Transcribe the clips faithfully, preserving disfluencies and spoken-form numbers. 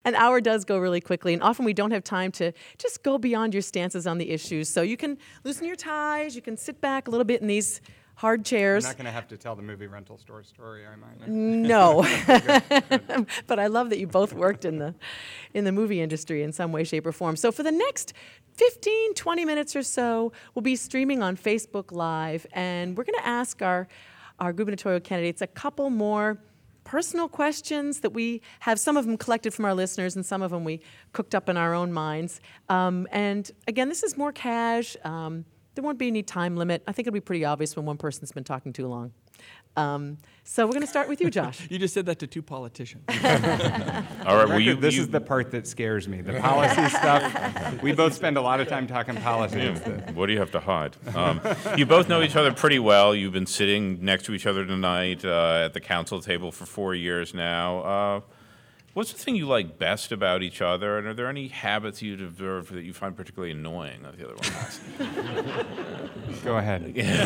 an hour does go really quickly, and often we don't have time to just go beyond your stances on the issues. So you can loosen your ties, you can sit back a little bit in these hard chairs. I'm not going to have to tell the movie rental store story, am I? No. But I love that you both worked in the in the movie industry in some way, shape, or form. So for the next fifteen, twenty minutes or so, we'll be streaming on Facebook Live, and we're going to ask our, our gubernatorial candidates a couple more personal questions that we have, some of them collected from our listeners and some of them we cooked up in our own minds. Um, and again, this is more cash. Um, There won't be any time limit. I think it'll be pretty obvious when one person's been talking too long. Um, so we're going to start with you, Josh. You just said that to two politicians. All right. Well, you, this you, is the part that scares me. The policy stuff. We both spend a lot of time talking politics. Yeah, what do you have to hide? Um, you both know each other pretty well. You've been sitting next to each other tonight uh, at the council table for four years now. Uh, What's the thing you like best about each other, and are there any habits you'd observe that you find particularly annoying that the other one has? Go ahead.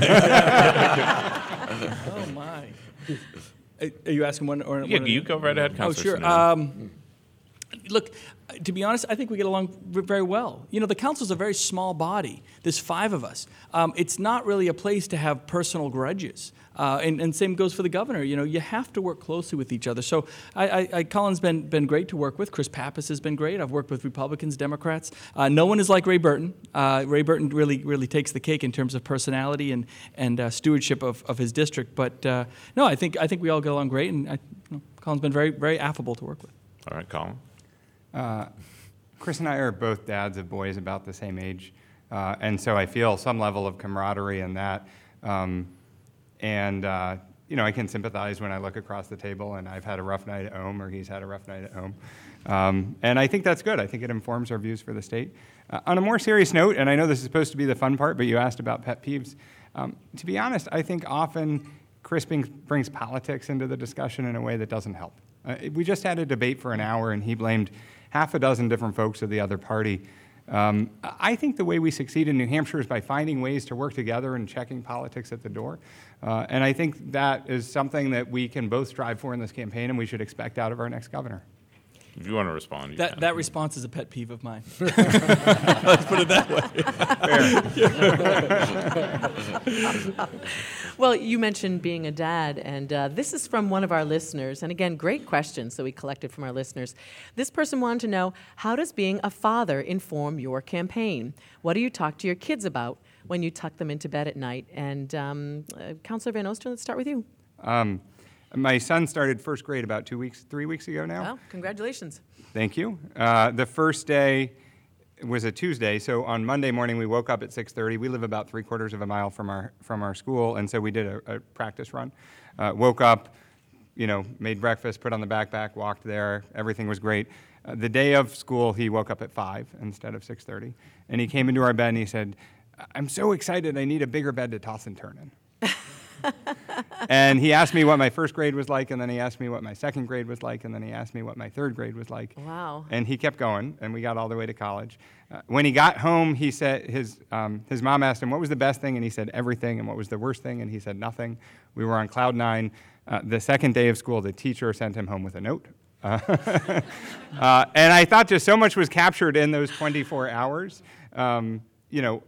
Oh, my. Are you asking one? Or Yeah, one you go right ahead, Oh, Councilor sure. Um, look, to be honest, I think we get along very well. You know, the council's a very small body. There's five of us. Um, it's not really a place to have personal grudges. Uh, and, and same goes for the governor. You know, you have to work closely with each other. So I, I, I, Colin's been been great to work with. Chris Pappas has been great. I've worked with Republicans, Democrats. Uh, no one is like Ray Burton. Uh, Ray Burton really really takes the cake in terms of personality and and uh, stewardship of, of his district. But uh, no, I think I think we all get along great. And I, you know, Colin's been very very affable to work with. All right, Colin. Uh, Chris and I are both dads of boys about the same age, uh, and so I feel some level of camaraderie in that. Um, And, uh, you know, I can sympathize when I look across the table and I've had a rough night at home or he's had a rough night at home. Um, and I think that's good. I think it informs our views for the state. Uh, on a more serious note, and I know this is supposed to be the fun part, but you asked about pet peeves. Um, to be honest, I think often Chris brings, brings politics into the discussion in a way that doesn't help. Uh, we just had a debate for an hour and he blamed half a dozen different folks of the other party. Um, I think the way we succeed in New Hampshire is by finding ways to work together and checking politics at the door. Uh, and I think that is something that we can both strive for in this campaign and we should expect out of our next governor. If you want to respond, you That can. that response is a pet peeve of mine. Let's put it that way. Well, you mentioned being a dad, and uh, this is from one of our listeners. And again, great questions that we collected from our listeners. This person wanted to know, how does being a father inform your campaign? What do you talk to your kids about when you tuck them into bed at night? And um, uh, Councilor Van Oosten, let's start with you. Um, my son started first grade about two weeks, three weeks ago now. Well, congratulations. Thank you. Uh, the first day was a Tuesday, so on Monday morning we woke up at six thirty. We live about three quarters of a mile from our from our school, and so we did a, a practice run. Uh, woke up, you know, made breakfast, put on the backpack, walked there. Everything was great. Uh, the day of school, he woke up at five instead of six thirty, and he came into our bed and he said, "I'm so excited! I need a bigger bed to toss and turn in." And he asked me what my first grade was like, and then he asked me what my second grade was like, and then he asked me what my third grade was like. Wow. And he kept going, and we got all the way to college. Uh, when he got home, he said his um, his mom asked him what was the best thing, and he said everything, and what was the worst thing, and he said nothing. We were on cloud nine. Uh, the second day of school, the teacher sent him home with a note. Uh, uh, and I thought just so much was captured in those twenty-four hours. Um, you know,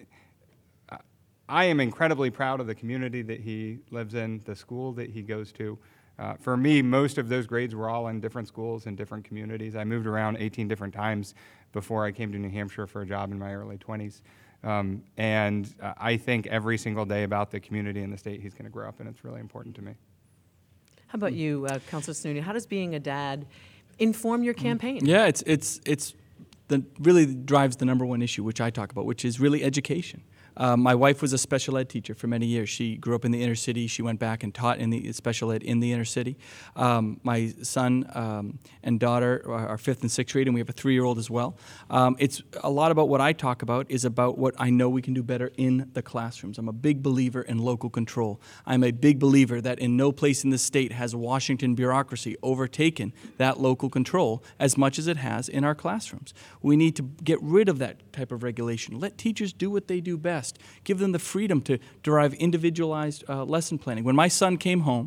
I am incredibly proud of the community that he lives in, the school that he goes to. Uh, for me, most of those grades were all in different schools in different communities. I moved around eighteen different times before I came to New Hampshire for a job in my early twenties. Um, and uh, I think every single day about the community and the state he's going to grow up in. It's really important to me. How about you, uh, Councilor Sununu? How does being a dad inform your campaign? Yeah, it's it's it's the really drives the number one issue, which I talk about, which is really education. Uh, my wife was a special ed teacher for many years. She grew up in the inner city. She went back and taught in the special ed in the inner city. Um, my son um, and daughter are fifth and sixth grade, and we have a three-year-old as well. Um, it's a lot about what I talk about is about what I know we can do better in the classrooms. I'm a big believer in local control. I'm a big believer that in no place in the state has Washington bureaucracy overtaken that local control as much as it has in our classrooms. We need to get rid of that type of regulation. Let teachers do what they do best. Give them the freedom to derive individualized uh, lesson planning. When my son came home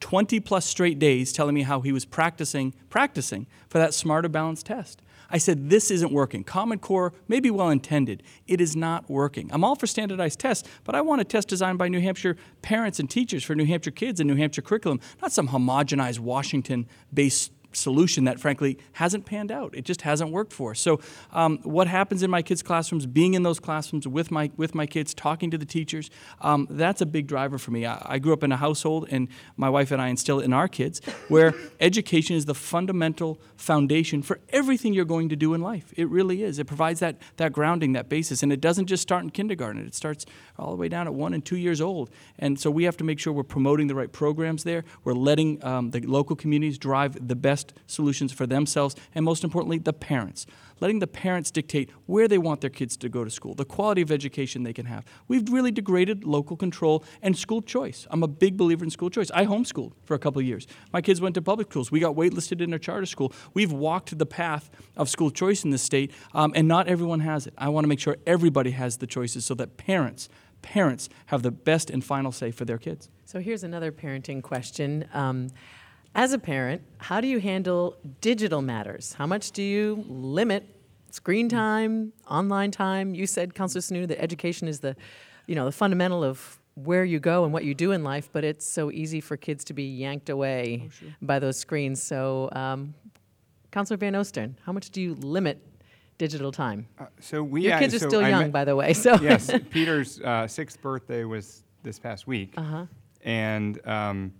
twenty plus straight days telling me how he was practicing, practicing for that Smarter Balanced test. I said, this isn't working. Common Core may be well intended. It is not working. I'm all for standardized tests, but I want a test designed by New Hampshire parents and teachers for New Hampshire kids and New Hampshire curriculum, not some homogenized Washington-based solution that, frankly, hasn't panned out. It just hasn't worked for us. So um, what happens in my kids' classrooms, being in those classrooms with my with my kids, talking to the teachers, um, that's a big driver for me. I, I grew up in a household, and my wife and I instill it in our kids, where education is the fundamental foundation for everything you're going to do in life. It really is. It provides that, that grounding, that basis, and it doesn't just start in kindergarten. It starts all the way down at one and two years old. And so we have to make sure we're promoting the right programs there. We're letting um, the local communities drive the best solutions for themselves, and most importantly, the parents. Letting the parents dictate where they want their kids to go to school, the quality of education they can have. We've really degraded local control and school choice. I'm a big believer in school choice. I homeschooled for a couple of years. My kids went to public schools. We got waitlisted in a charter school. We've walked the path of school choice in this state, um, and not everyone has it. I want to make sure everybody has the choices so that parents parents have the best and final say for their kids. So here's another parenting question. Um, As a parent, how do you handle digital matters? How much do you limit screen time, online time? You said, Councilor Sununu, that education is the, you know, the fundamental of where you go and what you do in life, but it's so easy for kids to be yanked away oh, sure. by those screens. So, um, Councilor Van Oostern, how much do you limit digital time? Uh, so we Your kids uh, are so still I young, met, by the way. So yes, Peter's uh, sixth birthday was this past week, uh-huh. and um,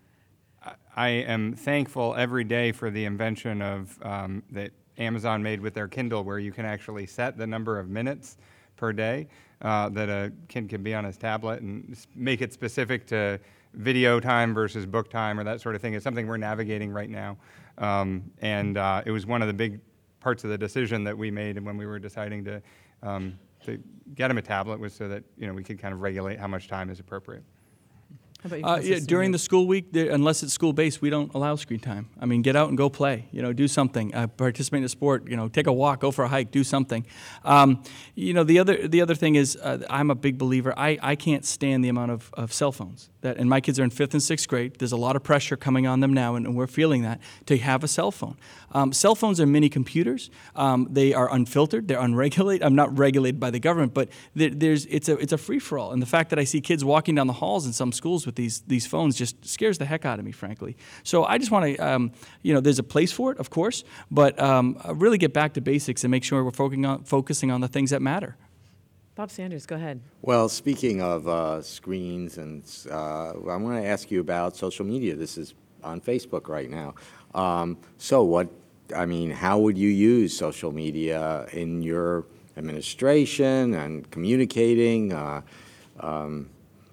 I am thankful every day for the invention of um, that Amazon made with their Kindle, where you can actually set the number of minutes per day uh, that a kid can be on his tablet and make it specific to video time versus book time or that sort of thing. It's something we're navigating right now. Um, and uh, it was one of the big parts of the decision that we made when we were deciding to, um, to get him a tablet, was so that, you know, we could kind of regulate how much time is appropriate. How about you, Uh, yeah, during the school week, there, unless it's school-based, we don't allow screen time. I mean, get out and go play. You know, do something. Uh, participate in a sport. You know, take a walk, go for a hike, do something. Um, you know, the other the other thing is, uh, I'm a big believer. I, I can't stand the amount of, of cell phones. That, and my kids are in fifth and sixth grade. There's a lot of pressure coming on them now, and, and we're feeling that, to have a cell phone. Um, cell phones are mini computers. Um, they are unfiltered. They're unregulated. I'm not regulated by the government, but there, there's it's a it's a free for all. And the fact that I see kids walking down the halls in some schools with these these phones just scares the heck out of me, frankly. So I just want to, um, you know, there's a place for it, of course, but um, really get back to basics and make sure we're focusing on focusing on the things that matter. Bob Sanders, go ahead. Well, speaking of uh, screens, and uh, I want to ask you about social media. This is on Facebook right now. Um, so what, I mean, how would you use social media in your administration and communicating? Uh, um,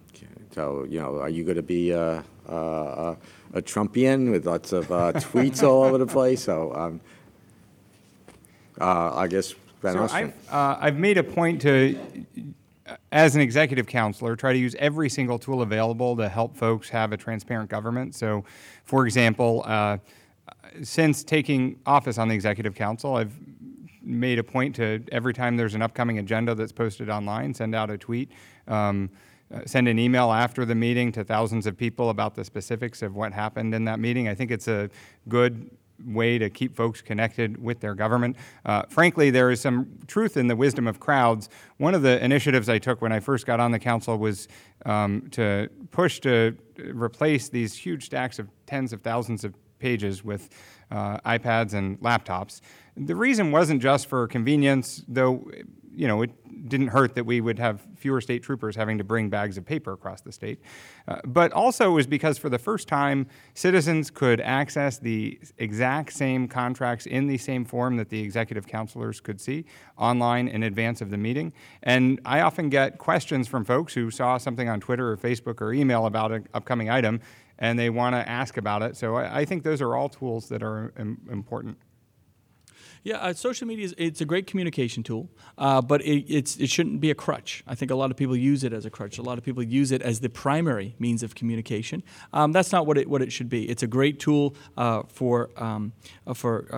so, you know, are you going to be a, a, a Trumpian with lots of uh, tweets all over the place? So um, uh, I guess... So I've, uh, I've made a point to, as an executive counselor, try to use every single tool available to help folks have a transparent government. So, for example, uh, since taking office on the executive council, I've made a point to, every time there's an upcoming agenda that's posted online, send out a tweet, um, uh, send an email after the meeting to thousands of people about the specifics of what happened in that meeting. I think it's a good way to keep folks connected with their government. Uh, frankly, there is some truth in the wisdom of crowds. One of the initiatives I took when I first got on the council was um, to push to replace these huge stacks of tens of thousands of pages with uh, iPads and laptops. The reason wasn't just for convenience, though, you know, it didn't hurt that we would have fewer state troopers having to bring bags of paper across the state. Uh, but also it was because for the first time, citizens could access the exact same contracts in the same form that the executive counselors could see online in advance of the meeting. And I often get questions from folks who saw something on Twitter or Facebook or email about an upcoming item, and they want to ask about it. So I, I think those are all tools that are im- important. Yeah, uh, social media is it's a great communication tool, uh, but it, it's, it shouldn't be a crutch. I think a lot of people use it as a crutch. A lot of people use it as the primary means of communication. Um, that's not what it what it should be. It's a great tool uh, for um, uh, for uh,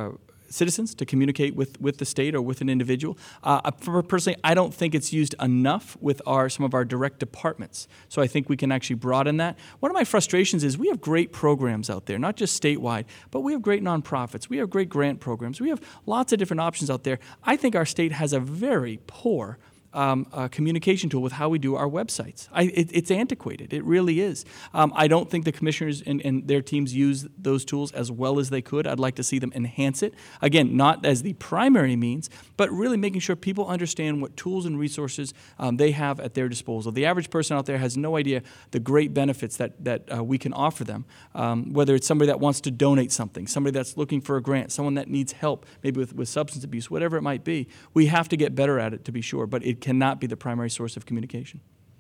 citizens to communicate with, with the state or with an individual. Uh, for personally, I don't think it's used enough with our some of our direct departments. So I think we can actually broaden that. One of my frustrations is we have great programs out there, not just statewide, but we have great nonprofits. We have great grant programs. We have lots of different options out there. I think our state has a very poor Um, a communication tool with how we do our websites. I, it, it's antiquated. It really is. Um, I don't think the commissioners and, and their teams use those tools as well as they could. I'd like to see them enhance it. Again, not as the primary means, but really making sure people understand what tools and resources um, they have at their disposal. The average person out there has no idea the great benefits that, that uh, we can offer them, um, whether it's somebody that wants to donate something, somebody that's looking for a grant, someone that needs help, maybe with, with substance abuse, whatever it might be. We have to get better at it, to be sure, but it cannot be the primary source of communication.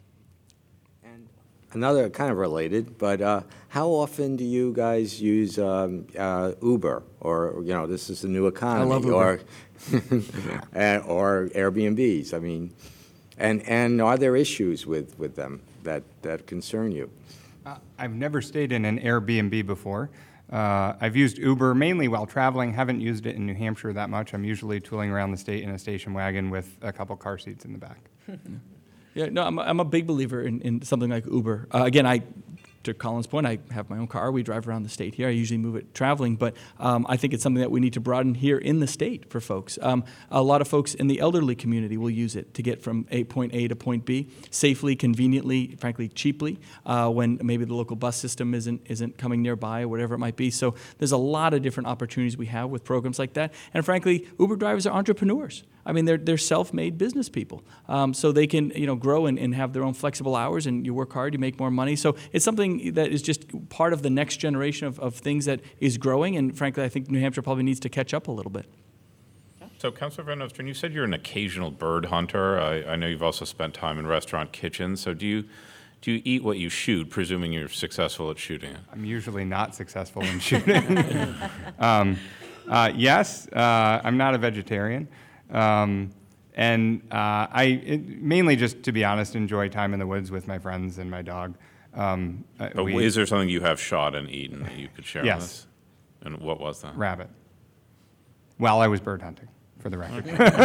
And another kind of related, but uh, how often do you guys use um, uh, Uber, or you know, this is the new economy, I love Uber. or and- or Airbnbs? I mean, and and are there issues with, with them that, that concern you? Uh, I've never stayed in an Airbnb before. Uh, I've used Uber mainly while traveling, haven't used it in New Hampshire that much. I'm usually tooling around the state in a station wagon with a couple car seats in the back. Yeah, no, I'm a, I'm a big believer in, in something like Uber. Uh, again, I, to Colin's point, I have my own car. We drive around the state here. I usually move it traveling, but um, I think it's something that we need to broaden here in the state for folks. Um, a lot of folks in the elderly community will use it to get from a point A to point B safely, conveniently, frankly, cheaply, uh, when maybe the local bus system isn't isn't coming nearby or whatever it might be. So there's a lot of different opportunities we have with programs like that. And frankly, Uber drivers are entrepreneurs. I mean, they're they're self-made business people, um, so they can you know grow and, and have their own flexible hours. And you work hard, you make more money. So it's something that is just part of the next generation of, of things that is growing. And frankly, I think New Hampshire probably needs to catch up a little bit. So, Councilor Van Nostrand, you said you're an occasional bird hunter. I, I know you've also spent time in restaurant kitchens. So, do you do you eat what you shoot, presuming you're successful at shooting it? I'm usually not successful in shooting. um, uh, yes, uh, I'm not a vegetarian. Um, and uh, I it, mainly, just to be honest, enjoy time in the woods with my friends and my dog. Um, uh, But we- is there something you have shot and eaten that you could share Yes. with us? And what was that? Rabbit. While I was bird hunting, for the record.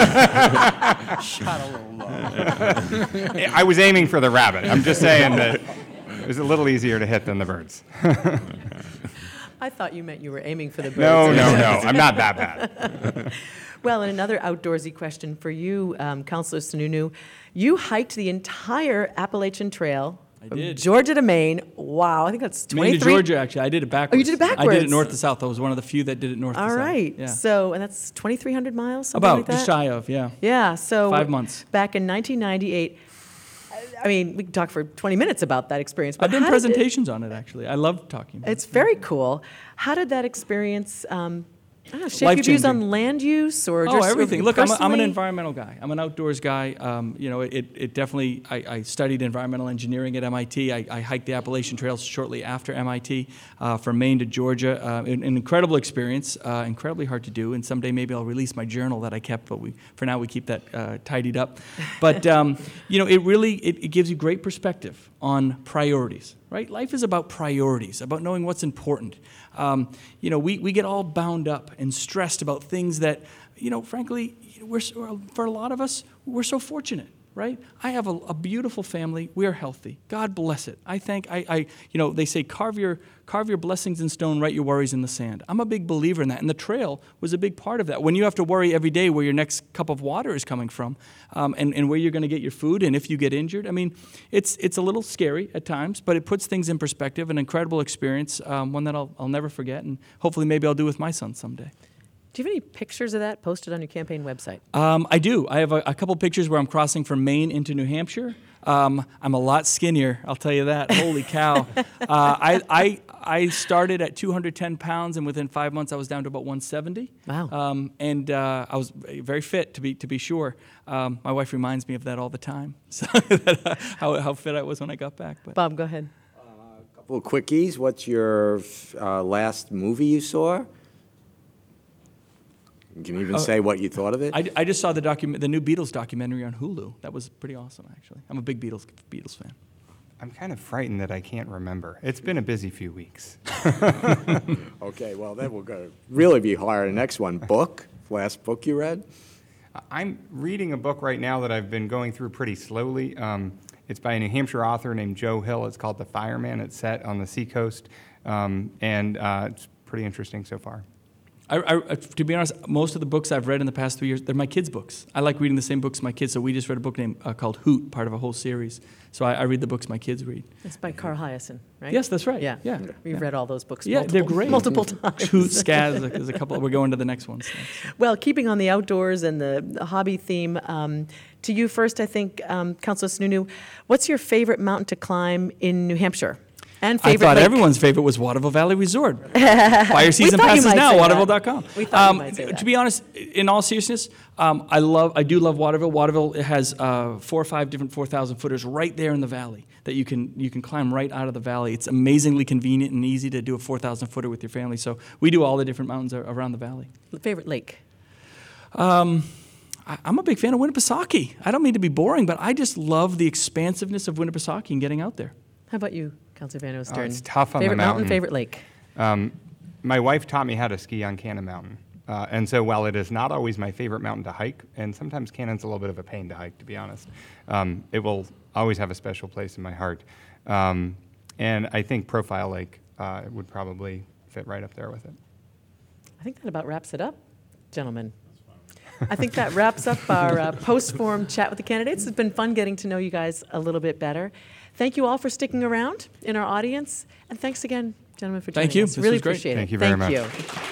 Shot a little low. I was aiming for the rabbit. I'm just saying that it was a little easier to hit than the birds. I thought you meant you were aiming for the birds. No, no, no. I'm not that bad. Well, and another outdoorsy question for you, um, Councilor Sununu. You hiked the entire Appalachian Trail I from did. Georgia to Maine. Wow, I think that's Maine to twenty-three. Georgia, actually. I did it backwards. Oh, you did it I did backwards. it north to south. I was one of the few that did it north to All south. right. Yeah. So, and that's twenty-three hundred miles, something About, like that? just shy of, yeah. Yeah, so. Five months. Back in nineteen ninety-eight. I mean, we can talk for twenty minutes about that experience. But I've done how did it- presentations on it, actually. I love talking about It's it. very cool. How did that experience, um, I don't know, shape your views Life-changing. on land use or Oh, just everything. Look, I'm, a, I'm an personally? environmental guy. I'm an outdoors guy. Um, you know, it, it definitely, I, I studied environmental engineering at M I T. I, I hiked the Appalachian Trails shortly after M I T, uh, from Maine to Georgia. Uh, an, an incredible experience, uh, incredibly hard to do. And someday maybe I'll release my journal that I kept, but we, for now we keep that uh, tidied up. But, um, you know, it really, it, it gives you great perspective on priorities, right? Life is about priorities, about knowing what's important. Um, you know, we, we get all bound up and stressed about things that, you know, frankly, we're so, for a lot of us, we're so fortunate, right? I have a, a beautiful family. We are healthy. God bless it. I think I, I, you know, they say carve your carve your blessings in stone, write your worries in the sand. I'm a big believer in that, and the trail was a big part of that. When you have to worry every day where your next cup of water is coming from, um, and, and where you're going to get your food, and if you get injured, I mean, it's it's a little scary at times, but it puts things in perspective. An incredible experience, um, one that I'll I'll never forget, and hopefully maybe I'll do with my son someday. Do you have any pictures of that posted on your campaign website? Um, I do. I have a, a couple pictures where I'm crossing from Maine into New Hampshire. Um, I'm a lot skinnier, I'll tell you that. Holy cow. Uh, I, I, I started at two hundred ten pounds, and within five months I was down to about one seventy. Wow. Um, and uh, I was very fit, to be to be sure. Um, my wife reminds me of that all the time, so that, uh, how, how fit I was when I got back. But. Bob, go ahead. Couple of quickies. What's your uh, last movie you saw? You can even Uh, say what you thought of it. I, I just saw the document, the new Beatles documentary on Hulu. That was pretty awesome, actually. I'm a big Beatles Beatles fan. I'm kind of frightened that I can't remember. It's been a busy few weeks. Okay, well, that will go really be hard. The next one, book, last book you read? I'm reading a book right now that I've been going through pretty slowly. Um, it's by a New Hampshire author named Joe Hill. It's called The Fireman. It's set on the seacoast, um, and uh, it's pretty interesting so far. I, I, to be honest, most of the books I've read in the past three years, they're my kids' books. I like reading the same books my kids. So we just read a book named uh, called Hoot, part of a whole series. So I, I read the books my kids read. It's by Carl Hyacin, right? Yes, that's right. Yeah, Yeah. We've yeah. read all those books Yeah, multiple, they're great. multiple times. Hoot, Scaz, there's a couple. We're going to the next ones. Well, keeping on the outdoors and the, the hobby theme, um, to you first, I think, um, Councilor Sununu, what's your favorite mountain to climb in New Hampshire? And I favorite thought lake? everyone's favorite was Waterville Valley Resort. Buy your season thought you passes might now say at that. waterville dot com. We thought you Um, might say that. To be honest, in all seriousness, um, I love, I do love Waterville. Waterville has uh, four or five different four thousand footers right there in the valley that you can you can climb right out of the valley. It's amazingly convenient and easy to do a four thousand footer with your family. So we do all the different mountains ar- around the valley. Favorite lake? I, I'm a big fan of Winnipesaukee. I don't mean to be boring, but I just love the expansiveness of Winnipesaukee and getting out there. How about you, Councilor Van Ostern? Oh, it's tough on the favorite mountain, mountain. favorite lake? Um, my wife taught me how to ski on Cannon Mountain. Uh, and so while it is not always my favorite mountain to hike, and sometimes Cannon's a little bit of a pain to hike, to be honest, um, it will always have a special place in my heart. Um, and I think Profile Lake uh, would probably fit right up there with it. I think that about wraps it up, gentlemen. I think that wraps up our uh, post-forum chat with the candidates. It's been fun getting to know you guys a little bit better. Thank you all for sticking around in our audience, and thanks again, gentlemen, for joining Thank you. us. This Really was great. appreciate it. Thank you very Thank much. you.